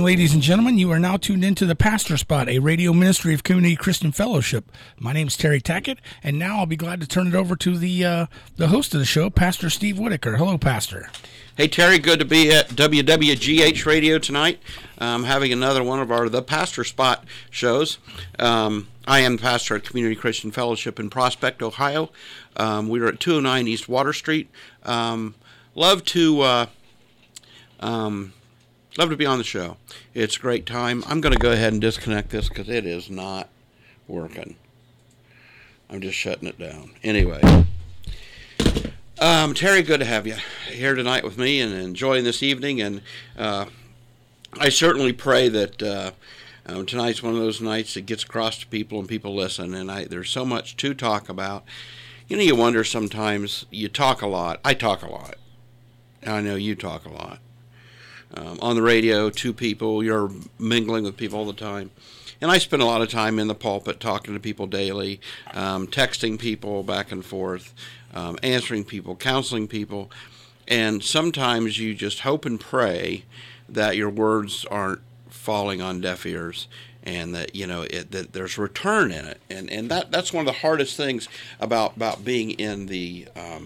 evening, ladies and gentlemen. You are now tuned into the Pastor Spot, a radio ministry of Community Christian Fellowship. My name is Terry Tackett, and now I'll be glad to turn it over to the host of the show, Pastor Steve Whitaker. Hello, Pastor. Hey, Terry, good to be at WWGH Radio tonight, having another one of the Pastor Spot shows. I am the pastor at Community Christian Fellowship in Prospect, Ohio. We're at 209 East Water Street. Love to be on the show. It's a great time. I'm going to go ahead and disconnect this because it is not working. I'm just shutting it down. Anyway, Terry, good to have you here tonight with me and enjoying this evening. And I certainly pray that tonight's one of those nights that gets across to people and people listen. And there's so much to talk about. You know, you wonder sometimes, you talk a lot. I talk a lot. I know you talk a lot. On the radio, to people, you're mingling with people all the time. And I spend a lot of time in the pulpit talking to people daily, texting people back and forth, answering people, counseling people. And sometimes you just hope and pray that your words aren't falling on deaf ears and that, you know, that there's return in it. And that's one of the hardest things about being in the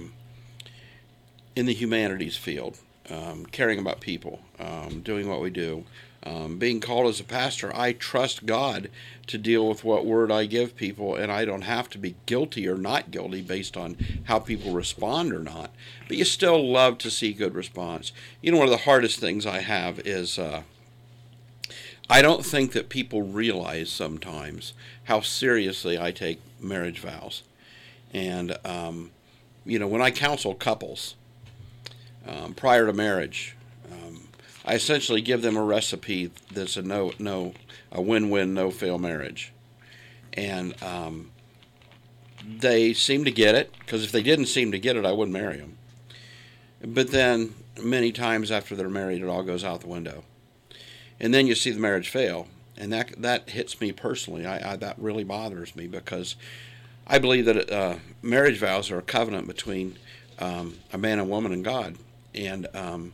humanities field. Caring about people, doing what we do, being called as a pastor. I trust God to deal with what word I give people, and I don't have to be guilty or not guilty based on how people respond or not. But you still love to see good response. You know, one of the hardest things I have is I don't think that people realize sometimes how seriously I take marriage vows. And, you know, when I counsel couples, prior to marriage, I essentially give them a recipe that's a win-win, no-fail marriage. And they seem to get it, because if they didn't seem to get it, I wouldn't marry them. But then, many times after they're married, it all goes out the window. And then you see the marriage fail, and that hits me personally. That really bothers me, because I believe that marriage vows are a covenant between a man and woman and God. And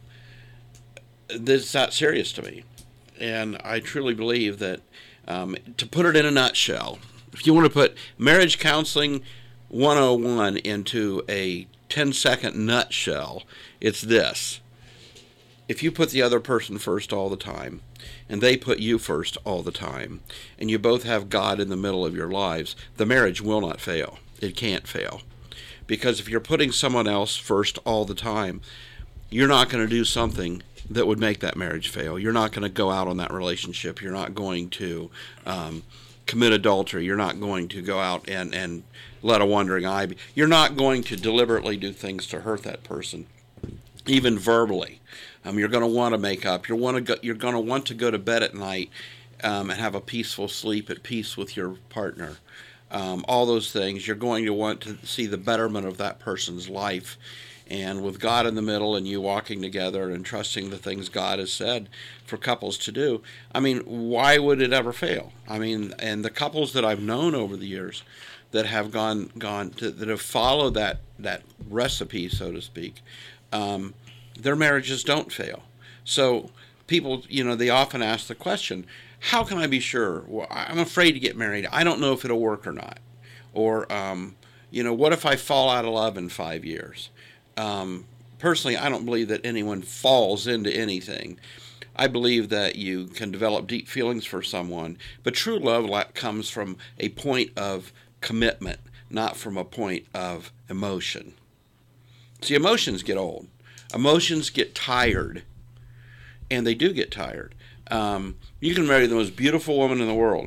this is that serious to me. And I truly believe that, to put it in a nutshell, if you want to put marriage counseling 101 into a 10-second nutshell, it's this. If you put the other person first all the time, and they put you first all the time, and you both have God in the middle of your lives, the marriage will not fail. It can't fail. Because if you're putting someone else first all the time, you're not going to do something that would make that marriage fail. You're not going to go out on that relationship. You're not going to commit adultery. You're not going to go out and let a wandering eye be. You're not going to deliberately do things to hurt that person, even verbally. You're going to want to make up. You're going to want to go to bed at night and have a peaceful sleep at peace with your partner. All those things. You're going to want to see the betterment of that person's life. And with God in the middle and you walking together and trusting the things God has said for couples to do, I mean, why would it ever fail? I mean, and the couples that I've known over the years that have that have followed that recipe, so to speak, their marriages don't fail. So people, you know, they often ask the question, how can I be sure? Well, I'm afraid to get married. I don't know if it'll work or not. Or, you know, what if I fall out of love in 5 years? Personally, I don't believe that anyone falls into anything. I believe that you can develop deep feelings for someone, but true love comes from a point of commitment, not from a point of emotion. See, emotions get old. Emotions get tired, and they do get tired. You can marry the most beautiful woman in the world,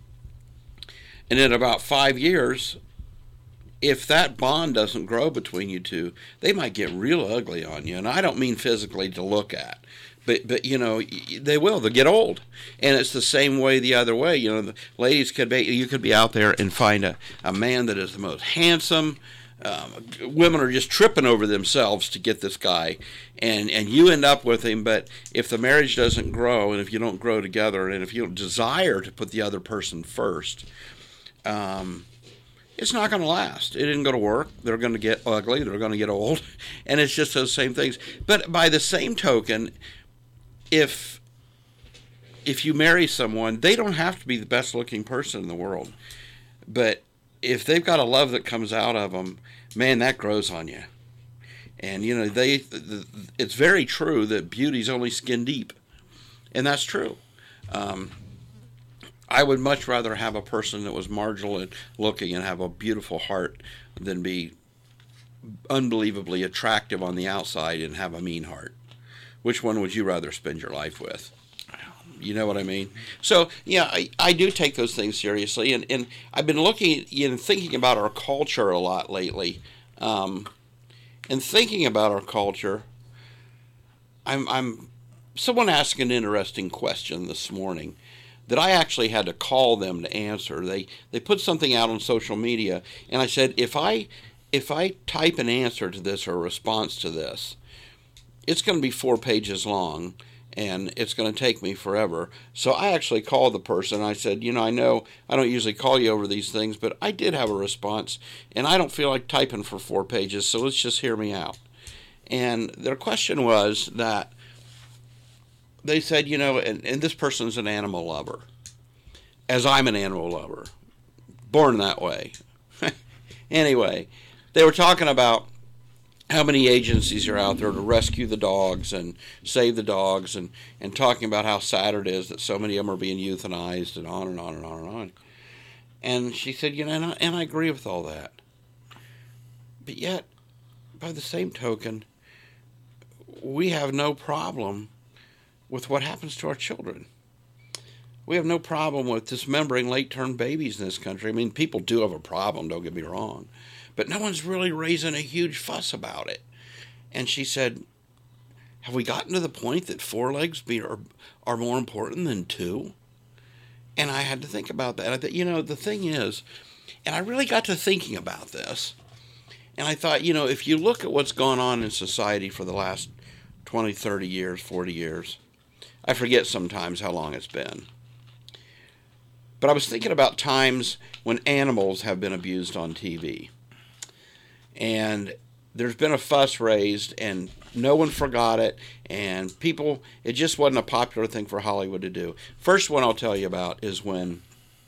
and in about 5 years, if that bond doesn't grow between you two, they might get real ugly on you. And I don't mean physically to look at, but you know, they will. They'll get old. And it's the same way the other way. You know, the ladies you could be out there and find a man that is the most handsome. Women are just tripping over themselves to get this guy, and you end up with him. But if the marriage doesn't grow, and if you don't grow together, and if you don't desire to put the other person first, it's not going to last. It isn't going to work. They're going to get ugly. They're going to get old. And it's just those same things. But by the same token, if if you marry someone, they don't have to be the best looking person in the world. But if they've got a love that comes out of them, man, that grows on you. And, you know, it's very true that beauty's only skin deep. And that's true. I would much rather have a person that was marginal looking and have a beautiful heart than be unbelievably attractive on the outside and have a mean heart. Which one would you rather spend your life with? You know what I mean? So, yeah, I do take those things seriously. And I've been looking and thinking about our culture a lot lately. And thinking about our culture, someone asked an interesting question this morning that I actually had to call them to answer. They put something out on social media, and I said, if I type an answer to this or a response to this, it's going to be 4 pages long, and it's going to take me forever. So I actually called the person. I said, you know I don't usually call you over these things, but I did have a response, and I don't feel like typing for 4 pages, so let's just hear me out. And their question was that they said, you know, and this person's an animal lover, as I'm an animal lover, born that way. Anyway, they were talking about how many agencies are out there to rescue the dogs and save the dogs, and talking about how sad it is that so many of them are being euthanized, and on and on and on and on. And she said, you know, and I agree with all that. But yet, by the same token, we have no problem with what happens to our children. We have no problem with dismembering late-term babies in this country. I mean, people do have a problem, don't get me wrong. But no one's really raising a huge fuss about it. And she said, have we gotten to the point that 4 legs are more important than 2? And I had to think about that. I thought, you know, the thing is, and I really got to thinking about this, and I thought, you know, if you look at what's gone on in society for the last 20, 30 years, 40 years, I forget sometimes how long it's been. But I was thinking about times when animals have been abused on TV. And there's been a fuss raised, and no one forgot it, and people, it just wasn't a popular thing for Hollywood to do. First one I'll tell you about is when,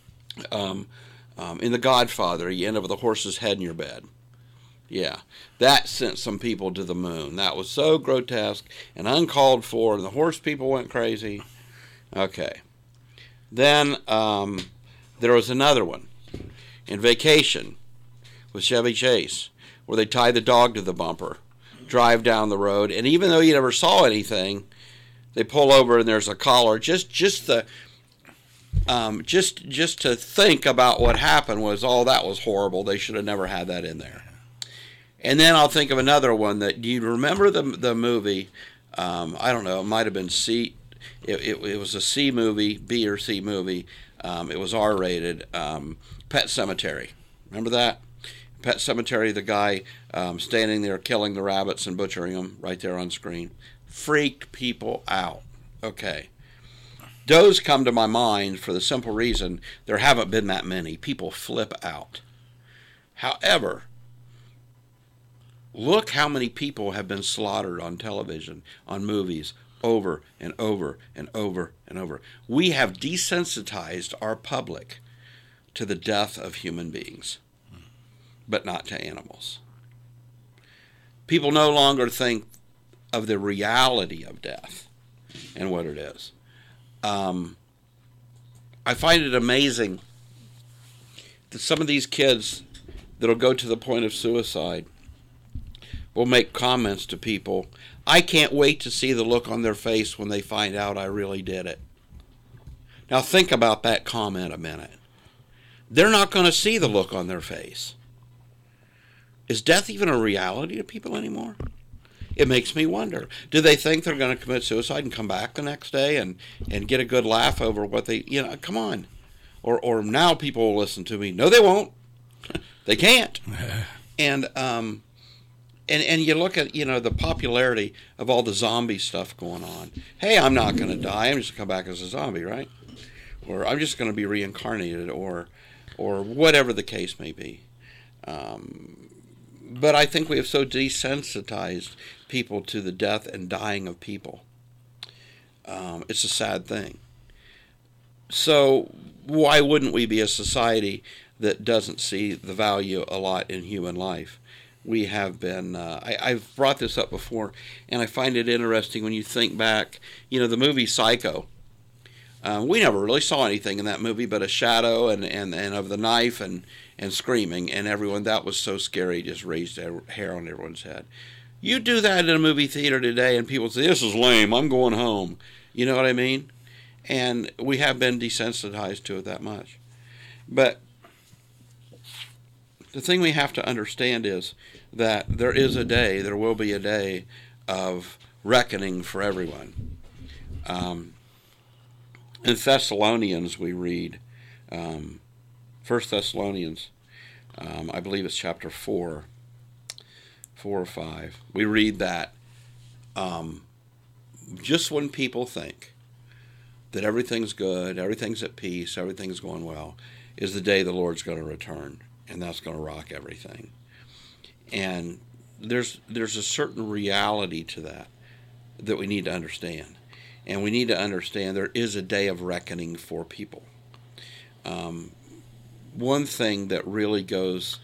in The Godfather, you end up with a horse's head in your bed. Yeah, that sent some people to the moon. That was so grotesque and uncalled for, and the horse people went crazy. Okay. Then there was another one in Vacation with Chevy Chase, where they tie the dog to the bumper, drive down the road, and even though you never saw anything, they pull over and there's a collar. Just to think about what happened was, oh, that was horrible. They should have never had that in there. And then I'll think of another one that, do you remember the movie? I don't know. It might have been C. It was a C movie, B or C movie. It was R-rated. Pet Sematary. Remember that? Pet Sematary, the guy standing there killing the rabbits and butchering them right there on screen. Freaked people out. Okay. Those come to my mind for the simple reason there haven't been that many. People flip out. However, look how many people have been slaughtered on television, on movies, over and over and over and over. We have desensitized our public to the death of human beings, but not to animals. People no longer think of the reality of death and what it is. I find it amazing that some of these kids that'll go to the point of suicide will make comments to people. I can't wait to see the look on their face when they find out I really did it. Now think about that comment a minute. They're not going to see the look on their face. Is death even a reality to people anymore? It makes me wonder. Do they think they're going to commit suicide and come back the next day and get a good laugh over what they, come on. Or now people will listen to me. No, they won't. They can't. And you look at, the popularity of all the zombie stuff going on. Hey, I'm not going to die. I'm just going to come back as a zombie, right? Or I'm just going to be reincarnated or whatever the case may be. But I think we have so desensitized people to the death and dying of people. It's a sad thing. So why wouldn't we be a society that doesn't see the value a lot in human life? We have been, I've brought this up before, and I find it interesting when you think back, the movie Psycho. We never really saw anything in that movie but a shadow and of the knife and screaming, and everyone, that was so scary, just raised hair on everyone's head. You do that in a movie theater today, and people say, this is lame, I'm going home. You know what I mean? And we have been desensitized to it that much. But the thing we have to understand is that there will be a day of reckoning for everyone. In Thessalonians we read, 1 Thessalonians, I believe it's chapter 4 or 5. We read that just when people think that everything's good, everything's at peace, everything's going well, is the day the Lord's going to return, and that's going to rock everything. And there's a certain reality to that we need to understand. And we need to understand there is a day of reckoning for people. One thing that really goes,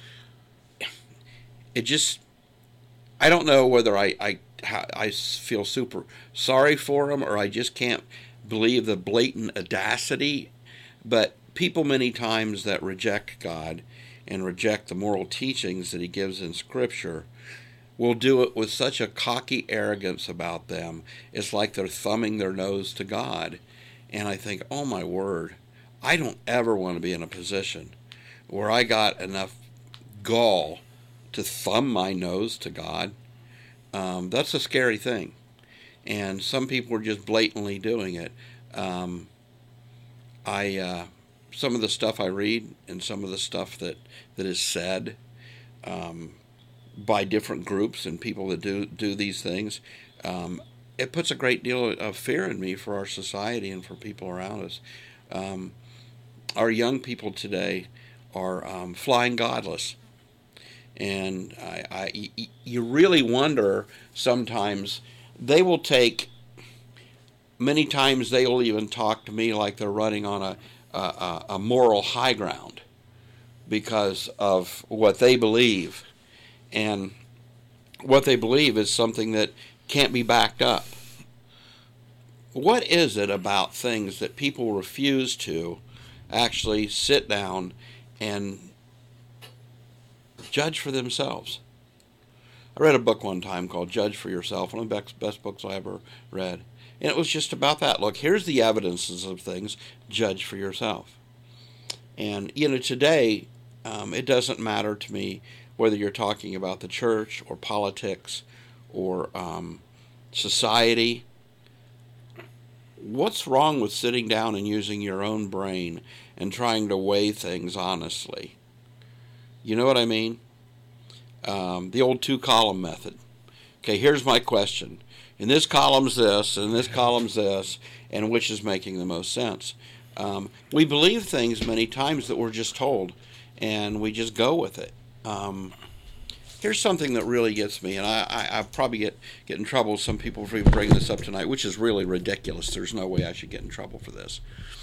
I don't know whether I feel super sorry for them or I just can't believe the blatant audacity, but people many times that reject God and reject the moral teachings that he gives in Scripture will do it with such a cocky arrogance about them. It's like they're thumbing their nose to God. And I think, oh my word, I don't ever want to be in a position where I got enough gall to thumb my nose to God. That's a scary thing. And some people are just blatantly doing it. Some of the stuff I read and some of the stuff that is said by different groups and people that do these things, it puts a great deal of fear in me for our society and for people around us. Our young people today are flying godless. And you really wonder sometimes, many times they will even talk to me like they're running on a moral high ground because of what they believe. And what they believe is something that can't be backed up. What is it about things that people refuse to actually sit down and judge for themselves? I read a book one time called Judge for Yourself, one of the best books I ever read. And it was just about that. Look, here's the evidences of things. Judge for yourself. And, today, it doesn't matter to me whether you're talking about the church or politics or society. What's wrong with sitting down and using your own brain and trying to weigh things honestly? You know what I mean? The old 2-column method. Okay, here's my question. In this column's this, and in this column's this, and which is making the most sense? We believe things many times that we're just told, and we just go with it. Here's something that really gets me, and I probably get in trouble with some people for even bringing this up tonight, which is really ridiculous. There's no way I should get in trouble for this.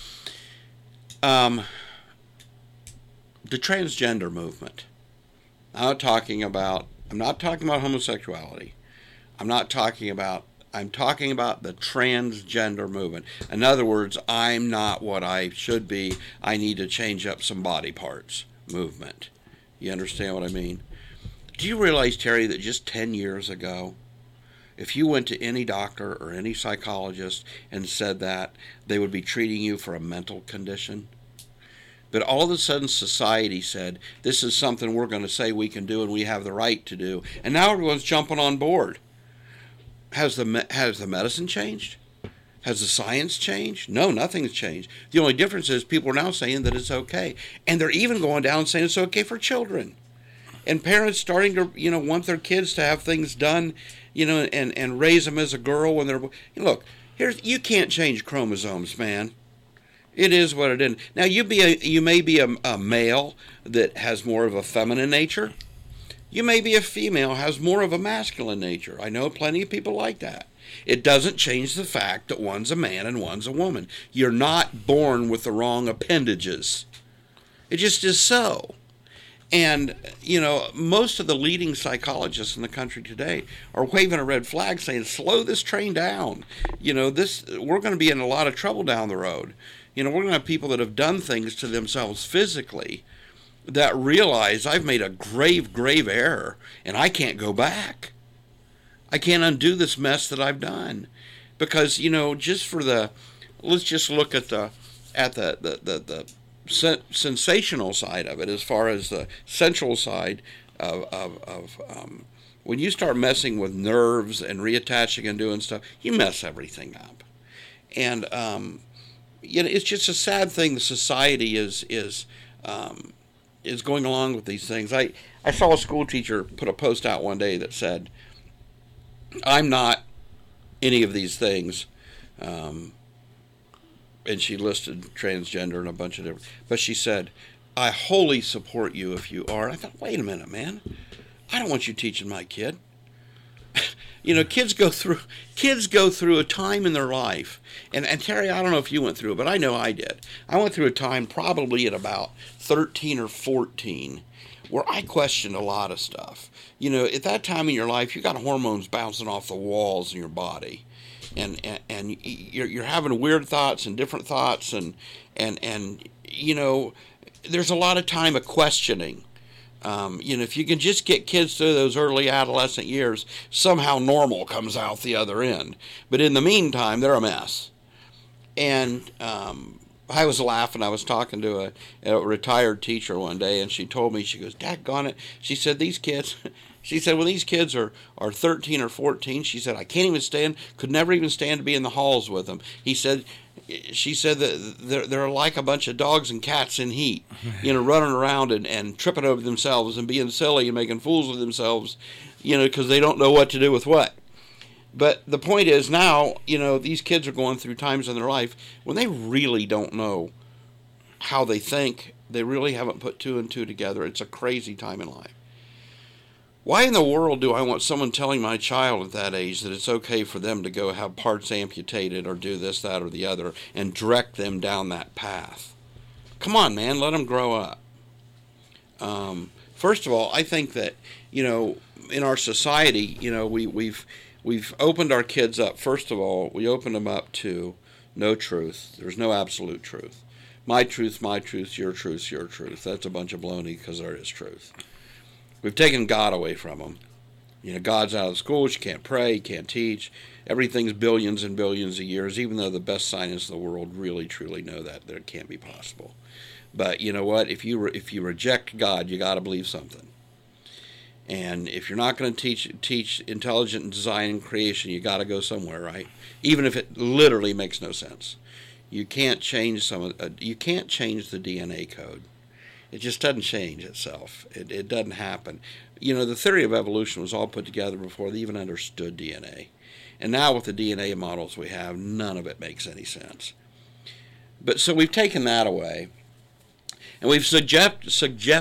The transgender movement. I'm not talking about homosexuality. I'm talking about the transgender movement. In other words, I'm not what I should be. I need to change up some body parts movement. You understand what I mean? Do you realize, Terry, that just 10 years ago, if you went to any doctor or any psychologist and said that, they would be treating you for a mental condition? But all of a sudden society said, this is something we're going to say we can do and we have the right to do. And now everyone's jumping on board. Has the medicine changed? Has the science changed? No, nothing's changed. The only difference is people are now saying that it's okay. And they're even going down and saying it's okay for children. And parents starting to, want their kids to have things done, and raise them as a girl when they're... Look, you can't change chromosomes, man. It is what it is. Now, you may be a male that has more of a feminine nature. You may be a female has more of a masculine nature. I know plenty of people like that. It doesn't change the fact that one's a man and one's a woman. You're not born with the wrong appendages. It just is so. And, most of the leading psychologists in the country today are waving a red flag saying, slow this train down. We're going to be in a lot of trouble down the road. We're going to have people that have done things to themselves physically that realize I've made a grave, grave error and I can't go back. I can't undo this mess that I've done. Because, let's just look at the sensational side of it, as far as the sensual side of when you start messing with nerves and reattaching and doing stuff, you mess everything up. And it's just a sad thing. The society is going along with these things. I saw a school teacher put a post out one day that said, "I'm not any of these things." And she listed transgender and a bunch of different, but she said, "I wholly support you if you are." And I thought, wait a minute, man. I don't want you teaching my kid. Kids go through a time in their life. And Terry, I don't know if you went through it, but I know I did. I went through a time probably at about 13 or 14 where I questioned a lot of stuff. At that time in your life, you got hormones bouncing off the walls in your body. And you're having weird thoughts and different thoughts, and there's a lot of time of questioning. If you can just get kids through those early adolescent years, somehow normal comes out the other end. But in the meantime, they're a mess. And I was laughing. I was talking to a retired teacher one day, and she told me, she goes, "Daggone it." She said, "These kids." She said, when these kids are 13 or 14, she said, could never even stand to be in the halls with them. She said that they're like a bunch of dogs and cats in heat, running around and tripping over themselves and being silly and making fools of themselves, because they don't know what to do with what. But the point is now, these kids are going through times in their life when they really don't know how they think. They really haven't put two and two together. It's a crazy time in life. Why in the world do I want someone telling my child at that age that it's okay for them to go have parts amputated or do this, that, or the other and direct them down that path? Come on, man, let them grow up. First of all, I think that, in our society, we've opened our kids up. First of all, we opened them up to no truth. There's no absolute truth. My truth, your truth, your truth. That's a bunch of baloney because there is truth. We've taken God away from them. God's out of the schools. You can't pray. You can't teach. Everything's billions and billions of years, even though the best scientists in the world really, truly know that it can't be possible. But you know what? If you reject God, you got to believe something. And if you're not going to teach intelligent design and creation, you got to go somewhere, right? Even if it literally makes no sense. You can't change you can't change the DNA code. It just doesn't change itself. It doesn't happen. The theory of evolution was all put together before they even understood DNA. And now with the DNA models we have, none of it makes any sense. But so we've taken that away. And we've subjected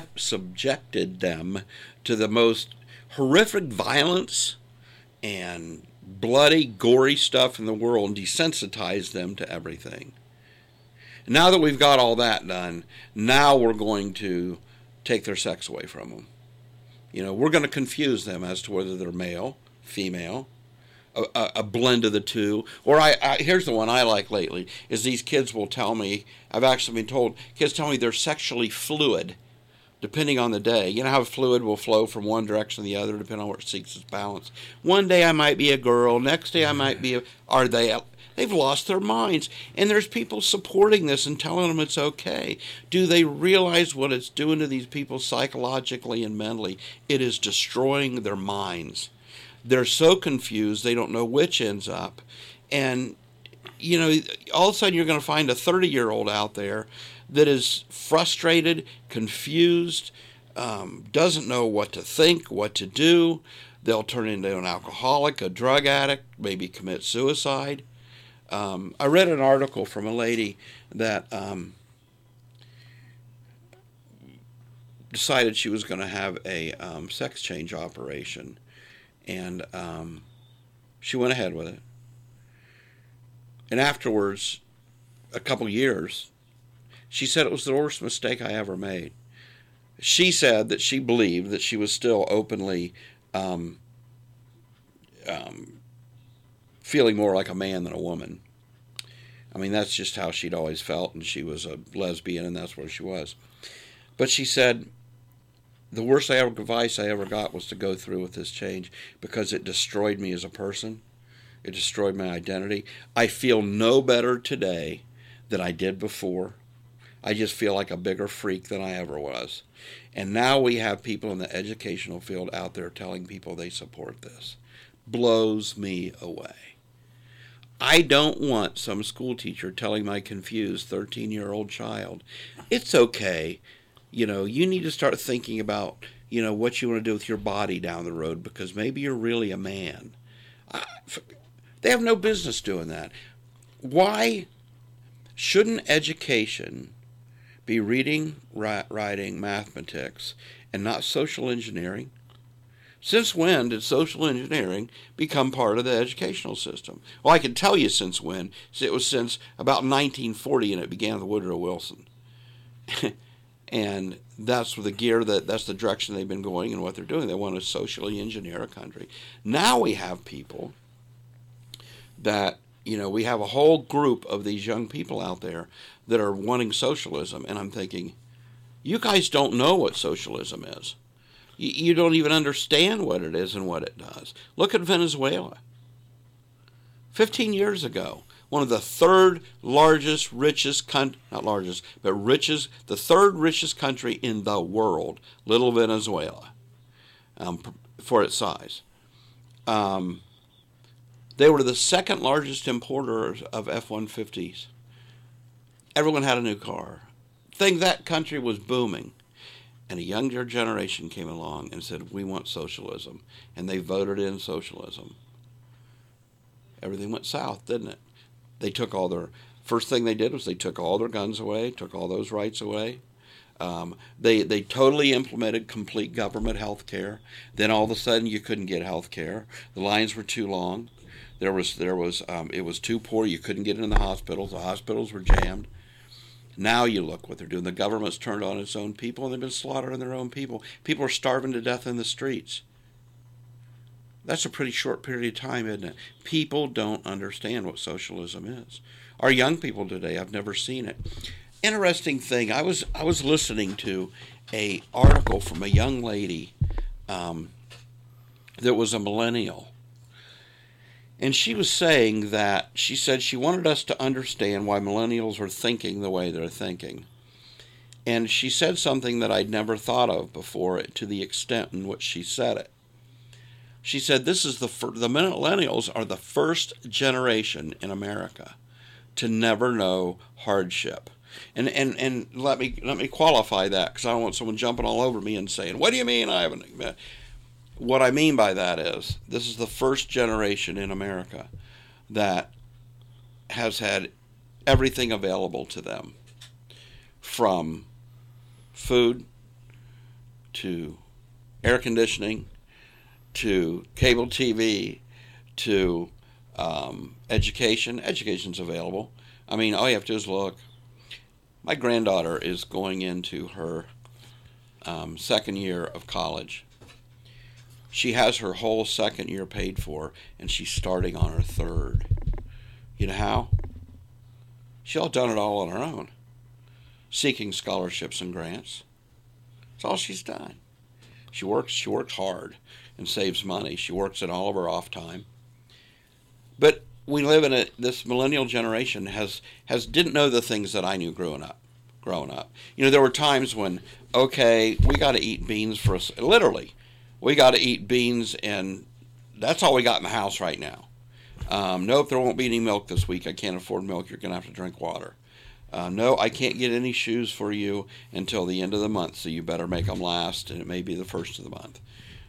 them to the most horrific violence and bloody, gory stuff in the world and desensitized them to everything. Now that we've got all that done, now we're going to take their sex away from them. We're going to confuse them as to whether they're male, female, a blend of the two. Or here's the one I like lately, is these kids will tell me, I've actually been told, kids tell me they're sexually fluid, depending on the day. You know how fluid will flow from one direction to the other, depending on where it seeks its balance. One day I might be a girl, next day I might be They've lost their minds. And there's people supporting this and telling them it's okay. Do they realize what it's doing to these people psychologically and mentally? It is destroying their minds. They're so confused, they don't know which ends up. And, all of a sudden you're going to find a 30-year-old out there that is frustrated, confused, doesn't know what to think, what to do. They'll turn into an alcoholic, a drug addict, maybe commit suicide. I read an article from a lady that decided she was going to have a sex change operation, and she went ahead with it. And afterwards, a couple years, she said it was the worst mistake I ever made. She said that she believed that she was still openly feeling more like a man than a woman. I mean, that's just how she'd always felt, and she was a lesbian, and that's what she was. But she said, the worst advice I ever got was to go through with this change because it destroyed me as a person. It destroyed my identity. I feel no better today than I did before. I just feel like a bigger freak than I ever was. And now we have people in the educational field out there telling people they support this. Blows me away. I don't want some school teacher telling my confused 13-year-old child, it's okay, you need to start thinking about, what you want to do with your body down the road because maybe you're really a man. They have no business doing that. Why shouldn't education be reading, writing, mathematics, and not social engineering? Since when did social engineering become part of the educational system? Well, I can tell you since when. It was since about 1940, and it began with Woodrow Wilson. And that's the that's the direction they've been going and what they're doing. They want to socially engineer a country. Now we have people that, we have a whole group of these young people out there that are wanting socialism. And I'm thinking, you guys don't know what socialism is. You don't even understand what it is and what it does. Look at Venezuela. 15 years ago, one of the third richest country in the world, little Venezuela, for its size. They were the second largest importers of F-150s. Everyone had a new car. That country was booming. And a younger generation came along and said, we want socialism. And they voted in socialism. Everything went south, didn't it? They took first thing they did was they took all their guns away, took all those rights away. They totally implemented complete government health care. Then all of a sudden you couldn't get health care. The lines were too long. It was too poor. You couldn't get in the hospitals. The hospitals were jammed. Now you look what they're doing. The government's turned on its own people, and they've been slaughtering their own people. People are starving to death in the streets. That's a pretty short period of time, isn't it? People don't understand what socialism is. Our young people today, I've never seen it. Interesting thing, I was listening to an article from a young lady that was a millennial. And she was saying that, she said she wanted us to understand why millennials are thinking the way they're thinking. And she said something that I'd never thought of before to the extent in which she said it. She said the millennials are the first generation in America to never know hardship. And let me qualify that, because I don't want someone jumping all over me and saying, what do you mean I haven't? What I mean by that is, this is the first generation in America that has had everything available to them, from food to air conditioning to cable TV to education. Education's available. I mean, all you have to do is look. My granddaughter is going into her second year of college. She has her whole second year paid for, and she's starting on her third. You know how? She's all done it all on her own, seeking scholarships and grants. That's all she's done. She works hard and saves money. She works in all of her off time. But we live in this millennial generation didn't know the things that I knew growing up. There were times when, okay, we got to eat beans literally. We got to eat beans, and that's all we got in the house right now. Nope, there won't be any milk this week. I can't afford milk. You're going to have to drink water. No, I can't get any shoes for you until the end of the month, so you better make them last, and it may be the first of the month.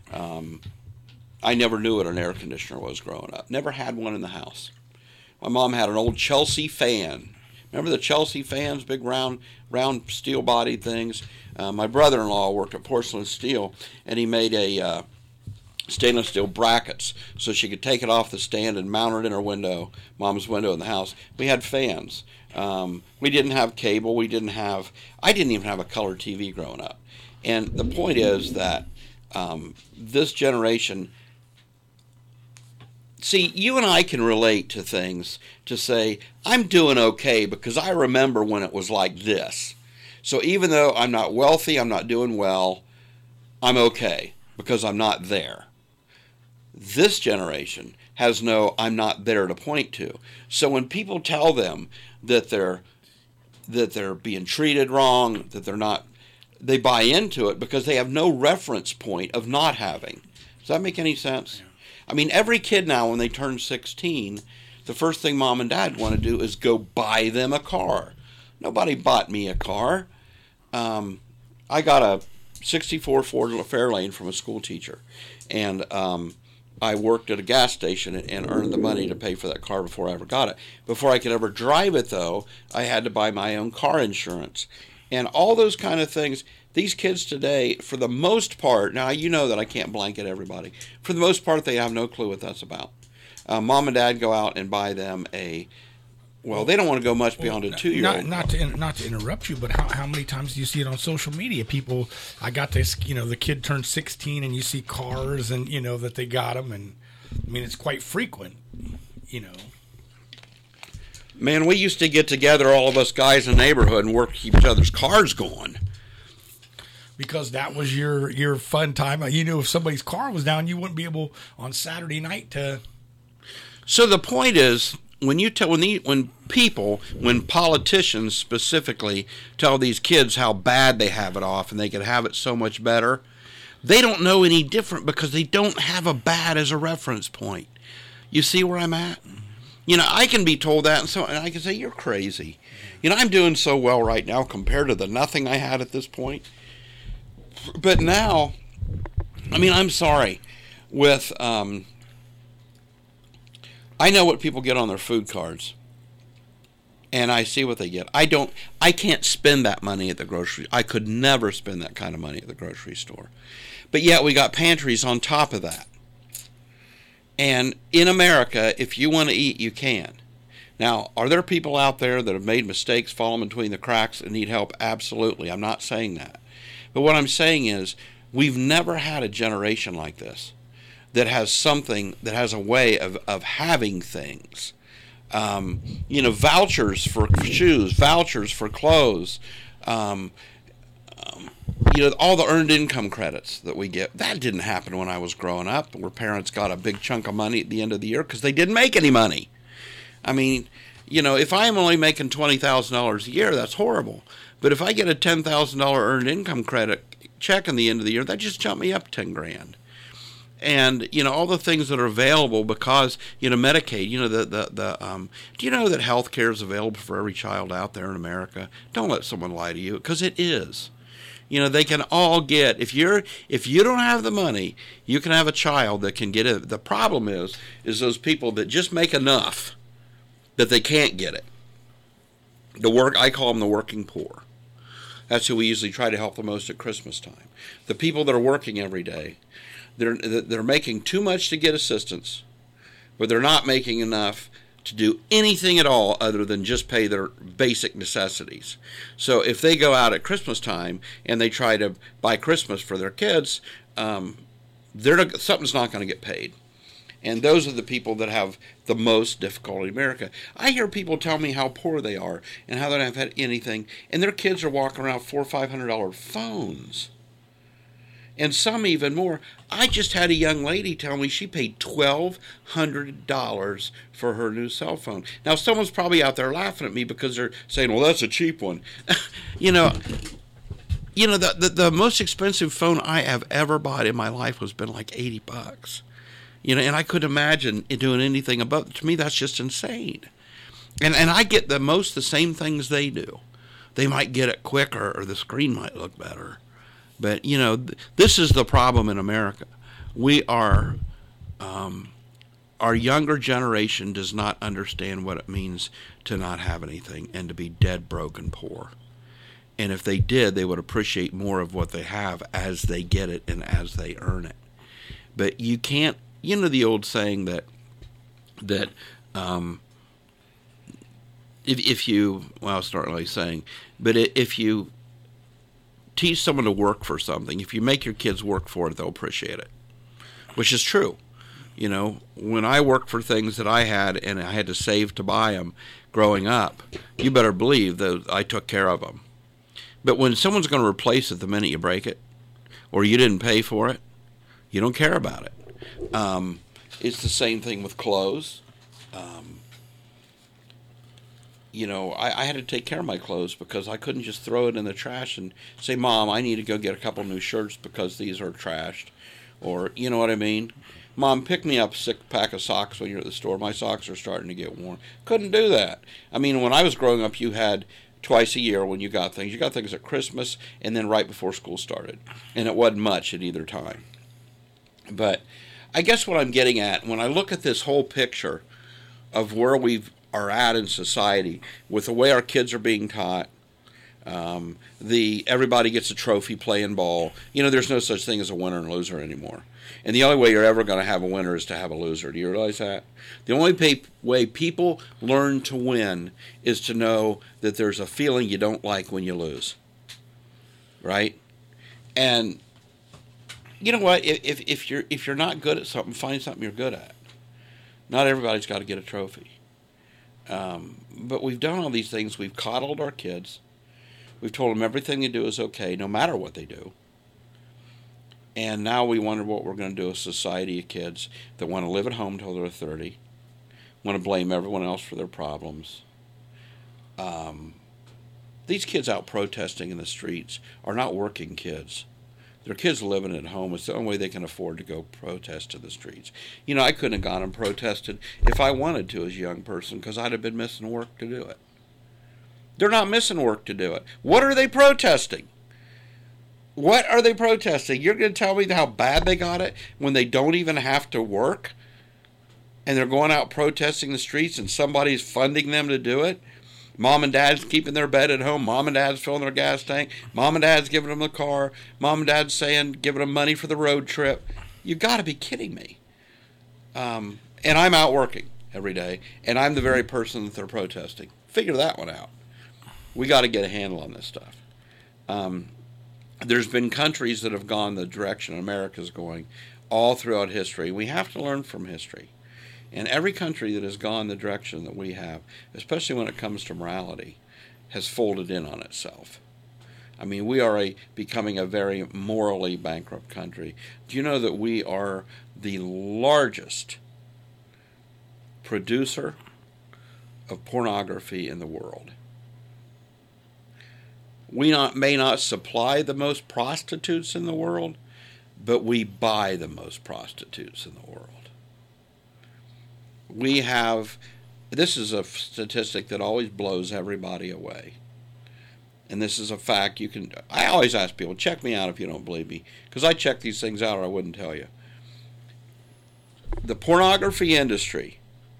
I never knew what an air conditioner was growing up. Never had one in the house. My mom had an old Chelsea fan. Remember the Chelsea fans, big round steel-bodied things? My brother-in-law worked at Porcelain Steel, and he made stainless steel brackets so she could take it off the stand and mount it in her window, Mom's window in the house. We had fans. We didn't have cable. I didn't even have a color TV growing up. And the point is that this generation, see, you and I can relate to things to say, I'm doing okay because I remember when it was like this. So even though I'm not wealthy, I'm not doing well, I'm okay because I'm not there. This generation has no I'm not there to point to. So when people tell them that they're being treated wrong, that they're not, they buy into it because they have no reference point of not having. Does that make any sense? Yeah. I mean, every kid now when they turn 16, the first thing mom and dad want to do is go buy them a car. Nobody bought me a car. I got a 64 Ford Fairlane from a school teacher, and I worked at a gas station and earned the money to pay for that car before I ever got it. Before I could ever drive it, though, I had to buy my own car insurance. And all those kind of things, these kids today, for the most part, now you know that I can't blanket everybody. For the most part, they have no clue what that's about. Mom and dad go out and buy them they don't want to go much beyond a 2-year-old. Not to interrupt you, but how many times do you see it on social media? People, I got this, the kid turned 16 and you see cars and, that they got them. And, I mean, it's quite frequent, Man, we used to get together, all of us guys in the neighborhood, and work to keep each other's cars going. Because that was your fun time. If somebody's car was down, you wouldn't be able on Saturday night to... So the point is, when politicians specifically tell these kids how bad they have it off and they could have it so much better, they don't know any different because they don't have a bad as a reference point. You see where I'm at? I can be told that, and I can say, you're crazy. I'm doing so well right now compared to the nothing I had at this point. But now, I'm sorry. With, I know what people get on their food cards. And I see what they get. I can't spend that money at the grocery. I could never spend that kind of money at the grocery store. But yet we got pantries on top of that. And in America, if you want to eat, you can. Now, are there people out there that have made mistakes, fallen between the cracks, and need help? Absolutely. I'm not saying that. But what I'm saying is, we've never had a generation like this that has something, that has a way of having things. Vouchers for shoes, vouchers for clothes, all the earned income credits that we get. That didn't happen when I was growing up, where parents got a big chunk of money at the end of the year because they didn't make any money. If I'm only making $20,000 a year, that's horrible. But if I get a $10,000 earned income credit check in the end of the year, that just jumped me up $10,000. And all the things that are available because Medicaid. Do you know that health care is available for every child out there in America? Don't let someone lie to you, because it is. They can all get. If you don't have the money, you can have a child that can get it. The problem is those people that just make enough that they can't get it. I call them the working poor. That's who we usually try to help the most at Christmas time. The people that are working every day. They're making too much to get assistance, but they're not making enough to do anything at all other than just pay their basic necessities. So if they go out at Christmas time and they try to buy Christmas for their kids, something's not going to get paid. And those are the people that have the most difficulty in America. I hear people tell me how poor they are and how they don't have anything, and their kids are walking around $400 or $500 phones. And some even more. I just had a young lady tell me she paid $1,200 for her new cell phone. Now, someone's probably out there laughing at me because they're saying, well, that's a cheap one. The most expensive phone I have ever bought in my life has been like $80. And I couldn't imagine doing anything above. To me, that's just insane. And I get the same things they do. They might get it quicker, or the screen might look better. But, this is the problem in America. We are, our younger generation does not understand what it means to not have anything and to be dead, broke, and poor. And if they did, they would appreciate more of what they have as they get it and as they earn it. But you can't, the old saying that if you, well, it's not really saying, but if you teach someone to work for something, if you make your kids work for it, they'll appreciate it, which is true. When I worked for things that I had and I had to save to buy them growing up, you better believe that I took care of them. But when someone's going to replace it the minute you break it, or you didn't pay for it, you don't care about it. It's the same thing with clothes. I had to take care of my clothes because I couldn't just throw it in the trash and say, Mom, I need to go get a couple new shirts because these are trashed. Or, you know what I mean? Mom, pick me up a 6-pack of socks when you're at the store. My socks are starting to get worn. Couldn't do that. I mean, when I was growing up, you had twice a year when you got things. You got things at Christmas and then right before school started. And it wasn't much at either time. But I guess what I'm getting at, when I look at this whole picture of where we are at in society, with the way our kids are being taught, everybody gets a trophy playing ball. There's no such thing as a winner and loser anymore. And the only way you're ever going to have a winner is to have a loser. Do you realize that? The only way people learn to win is to know that there's a feeling you don't like when you lose. Right? And you know what? If you're not good at something, find something you're good at. Not everybody's got to get a trophy. But we've done all these things. We've coddled our kids. We've told them everything they do is okay, no matter what they do. And now we wonder what we're going to do as a society of kids that want to live at home until they're 30, want to blame everyone else for their problems. These kids out protesting in the streets are not working kids. They're kids living at home. It's the only way they can afford to go protest to the streets. I couldn't have gone and protested if I wanted to as a young person because I'd have been missing work to do it. They're not missing work to do it. What are they protesting? What are they protesting? You're going to tell me how bad they got it when they don't even have to work? And they're going out protesting the streets and somebody's funding them to do it? Mom and Dad's keeping their bed at home. Mom and Dad's filling their gas tank. Mom and Dad's giving them the car. Mom and Dad's giving them money for the road trip. You got to be kidding me. And I'm out working every day, and I'm the very person that they're protesting. Figure that one out. We got to get a handle on this stuff. There's been countries that have gone the direction America's going all throughout history. We have to learn from history. And every country that has gone the direction that we have, especially when it comes to morality, has folded in on itself. I mean, we are becoming a very morally bankrupt country. Do you know that we are the largest producer of pornography in the world? We may not supply the most prostitutes in the world, but we buy the most prostitutes in the world. This is a statistic that always blows everybody away. And this is a fact. I always ask people, check me out if you don't believe me, because I check these things out or I wouldn't tell you. The pornography industry,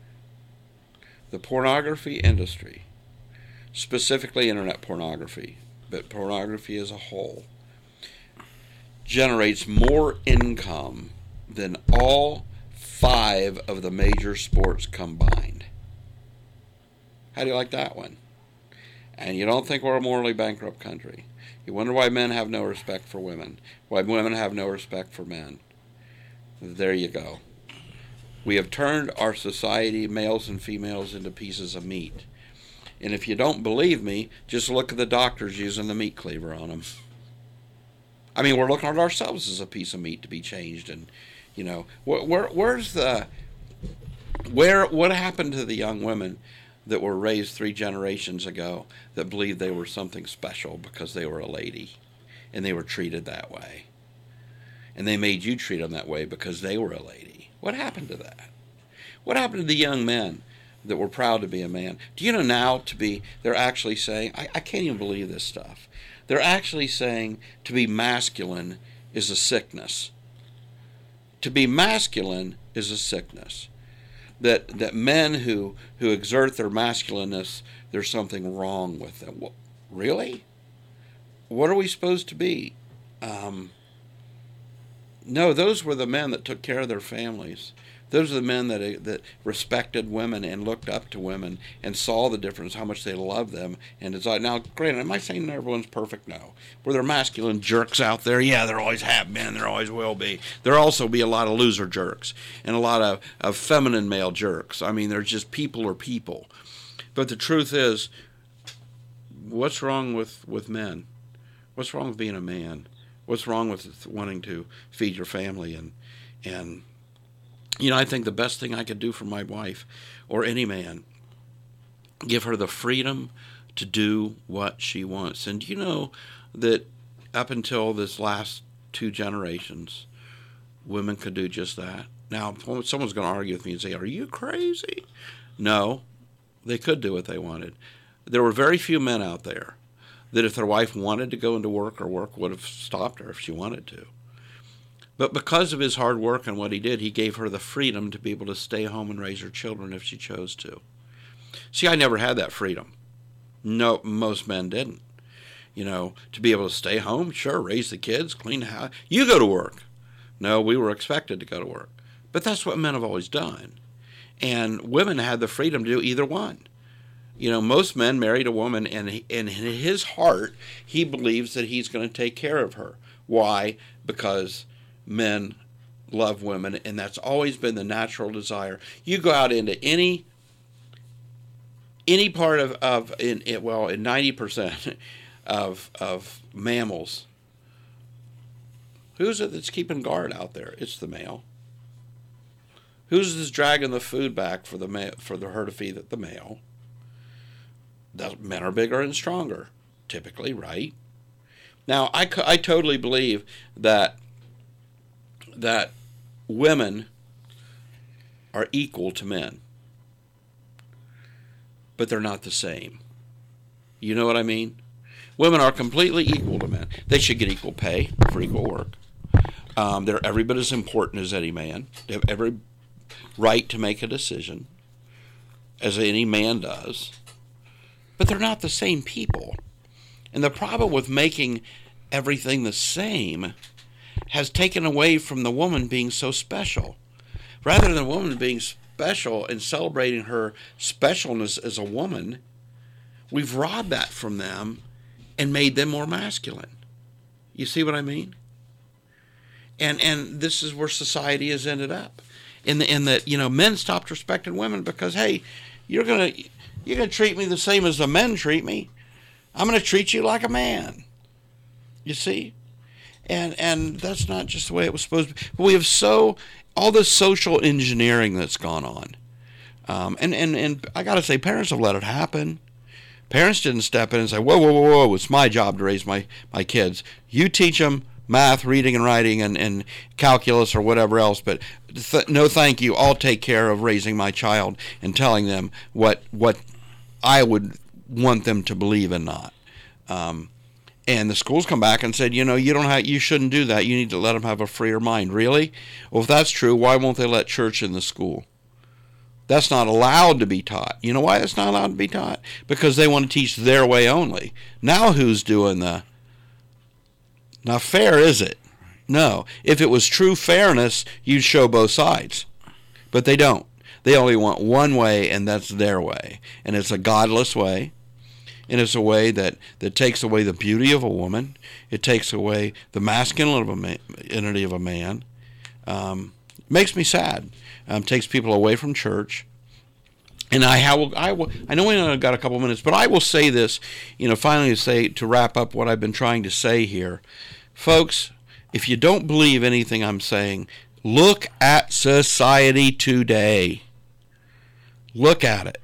specifically internet pornography, but pornography as a whole, generates more income than all 5 of the major sports combined. How do you like that one? And you don't think we're a morally bankrupt country. You wonder why men have no respect for women, why women have no respect for men. There you go. We have turned our society, males and females, into pieces of meat. And if you don't believe me, just look at the doctors using the meat cleaver on them. I mean, we're looking at ourselves as a piece of meat to be changed. And, what happened to the young women that were raised 3 generations ago that believed they were something special because they were a lady and they were treated that way? And they made you treat them that way because they were a lady. What happened to that? What happened to the young men that were proud to be a man? Do you know now they're actually saying, I can't even believe this stuff. They're actually saying to be masculine is a sickness. To be masculine is a sickness. That men who exert their masculineness, there's something wrong with them. Well, really? What are we supposed to be? No, those were the men that took care of their families. Those are the men that respected women and looked up to women and saw the difference, how much they loved them, and decided. Now, granted, am I saying everyone's perfect? No. Were there masculine jerks out there? Yeah, there always have been. There always will be. There'll also be a lot of loser jerks and a lot of feminine male jerks. I mean, there's just people are people. But the truth is, what's wrong with men? What's wrong with being a man? What's wrong with wanting to feed your family? And I think the best thing I could do for my wife or any man, give her the freedom to do what she wants. And you know that up until this last 2 generations, women could do just that. Now, someone's going to argue with me and say, are you crazy? No, they could do what they wanted. There were very few men out there that if their wife wanted to go into work, or work would have stopped her if she wanted to. But because of his hard work and what he did, he gave her the freedom to be able to stay home and raise her children if she chose to. See, I never had that freedom. No, most men didn't. To be able to stay home, sure, raise the kids, clean the house. You go to work. No, we were expected to go to work. But that's what men have always done. And women had the freedom to do either one. Most men married a woman, and in his heart, he believes that he's going to take care of her. Why? Because men love women, and that's always been the natural desire. You go out into any part in 90% of mammals, who's it that's keeping guard out there? It's the male. Who's dragging the food back for the herd to feed it? The male. The men are bigger and stronger, typically, right? Now, I totally believe that women are equal to men, but they're not the same. You know what I mean? Women are completely equal to men. They should get equal pay for equal work. They're every bit as important as any man. They have every right to make a decision as any man does. But they're not the same people. And the problem with making everything the same has taken away from the woman being so special. Rather than the woman being special and celebrating her specialness as a woman, we've robbed that from them and made them more masculine. You see what I mean? And this is where society has ended up. In that men stopped respecting women because, hey, you're gonna treat me the same as the men treat me. I'm gonna treat you like a man. You see? And that's not just the way it was supposed to be. But we have all this social engineering that's gone on. And I gotta say, parents have let it happen. Parents didn't step in and say, whoa, it's my job to raise my kids. You teach them math, reading and writing, and calculus or whatever else, but no thank you. I'll take care of raising my child and telling them what I would want them to believe and not. And the schools come back and said, you shouldn't do that. You need to let them have a freer mind. Really? Well, if that's true, why won't they let church in the school? That's not allowed to be taught. You know why it's not allowed to be taught? Because they want to teach their way only. Now who's doing Now fair is it? No. If it was true fairness, you'd show both sides. But they don't. They only want one way, and that's their way. And it's a godless way. And it's a way that takes away the beauty of a woman. It takes away the masculinity of a man. Makes me sad. Takes people away from church. And I know we only got a couple minutes, but I will say this, finally to wrap up what I've been trying to say here. Folks, if you don't believe anything I'm saying, look at society today. Look at it.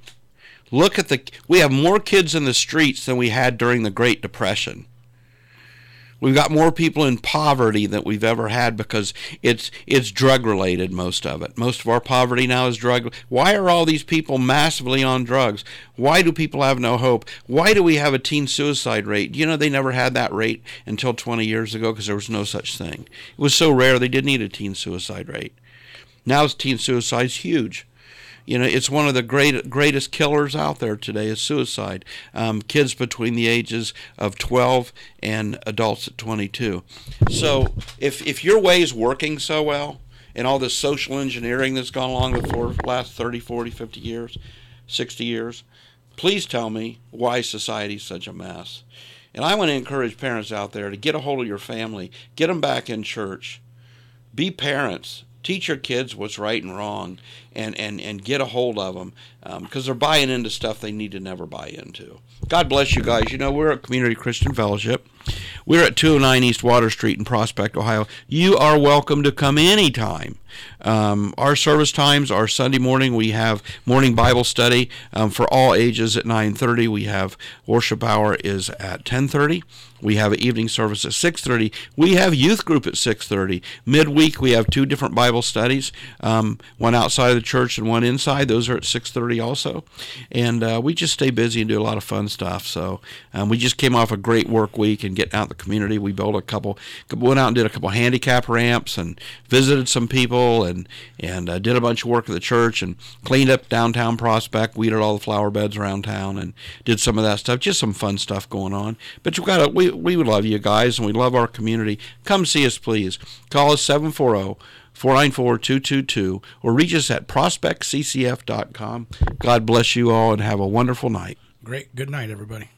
We have more kids in the streets than we had during the Great Depression. We've got more people in poverty than we've ever had because it's drug related, most of it. Most of our poverty now is drug. Why are all these people massively on drugs? Why do people have no hope? Why do we have a teen suicide rate? They never had that rate until 20 years ago because there was no such thing. It was so rare they didn't need a teen suicide rate. Now teen suicide's huge. It's one of the greatest killers out there today is suicide. Kids between the ages of 12 and adults at 22. So if your way is working so well, and all this social engineering that's gone along for the last 30, 40, 50 years, 60 years, please tell me why society is such a mess. And I want to encourage parents out there to get a hold of your family, get them back in church, be parents, teach your kids what's right and wrong, and get a hold of them, because they're buying into stuff they need to never buy into. God bless you guys. We're at Community Christian Fellowship. We're at 209 East Water Street in Prospect, Ohio. You are welcome to come anytime. Our service times are Sunday morning. We have morning Bible study for all ages at 9:30. We have worship hour is at 10:30. We have an evening service at 6:30. We have youth group at 6:30. Midweek, we have 2 different Bible studies, one outside of the church and one inside. Those are at 6:30 also. And we just stay busy and do a lot of fun stuff. So we just came off a great work week and getting out in the community. We built went out and did a couple handicap ramps and visited some people and did a bunch of work at the church and cleaned up downtown Prospect, weeded all the flower beds around town, and did some of that stuff. Just some fun stuff going on. But we would love you guys, and we love our community. Come see us, please. Call us 740-494-2222 or reach us at prospectccf.com. God bless you all and have a wonderful night. Great. Good night, everybody.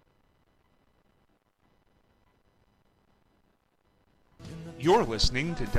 You're listening to